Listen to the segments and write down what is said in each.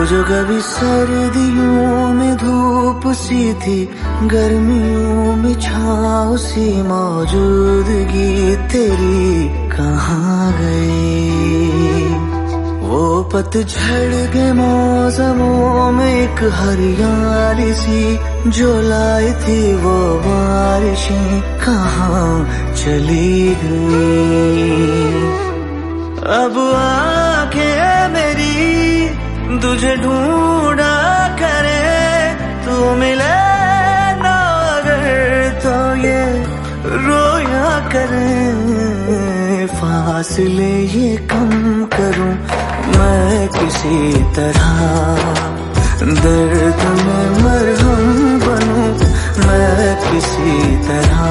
जो कभी सर्दियों में धूप सी थी, गर्मियों में छाँव सी, मौजूदगी तेरी कहाँ गई? वो पतझड़ के मौसमों में एक हरियाली सी जो लाई थी, वो बारिशें कहाँ चली गई? अब आंखें मेरी तुझे ढूंढा करे, तू मिले ना अगर तो ये रोया करे। फासले ये कम करूं मैं किसी तरह, दर्द में मरहम बनूं मैं किसी तरह।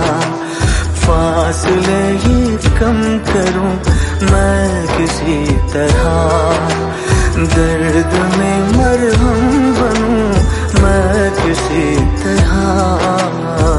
फासले ये कम करूं मैं किसी तरह, दर्द में मरहम बनूं मैं किसी तरह।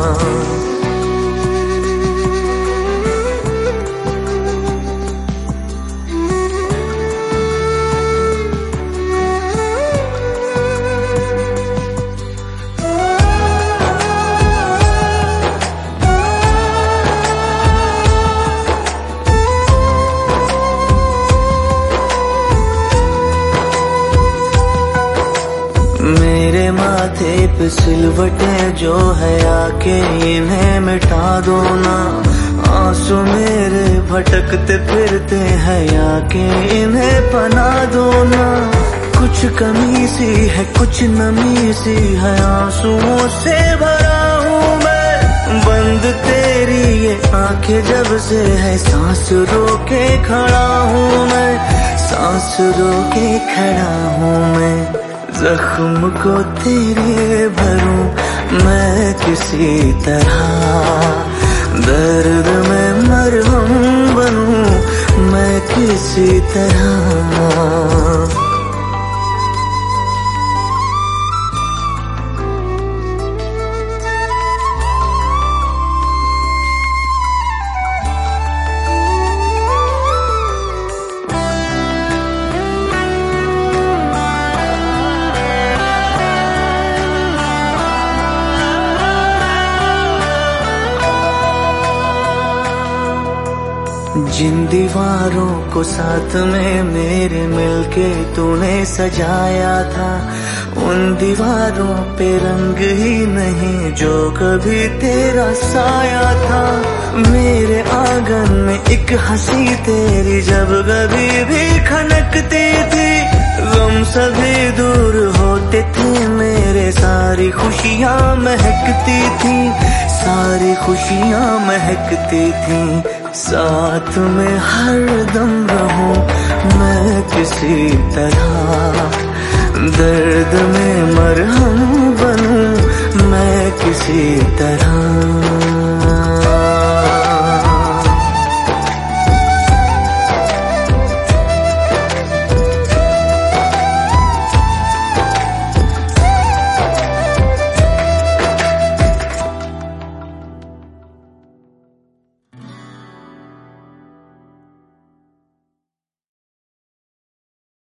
मेरे माथे पे सिलवटें जो है आके इन्हें मिटा दो ना, आंसू मेरे भटकते फिरते हैं आके इन्हें पना दो ना। कुछ कमी सी है कुछ नमी सी है, आंसुओं से भरा हूँ मैं, बंद तेरी ये आंखें जब से है, सांस रोके खड़ा हूँ मैं, सांस रोके खड़ा हूँ मैं। जख्म को तेरे भरूं मैं किसी तरह, दर्द में मरहम बनूं मैं किसी तरह। जिन दीवारों को साथ में मेरे मिलके तूने सजाया था, उन दीवारों पे रंग ही नहीं जो कभी तेरा साया था। मेरे आंगन में एक हंसी तेरी जब कभी भी खनकती थी, गम सभी दूर होते थे मेरे, सारी खुशियाँ महकती थी, सारी खुशियाँ महकती थी। साथ में हर दम रहूं मैं किसी तरह, दर्द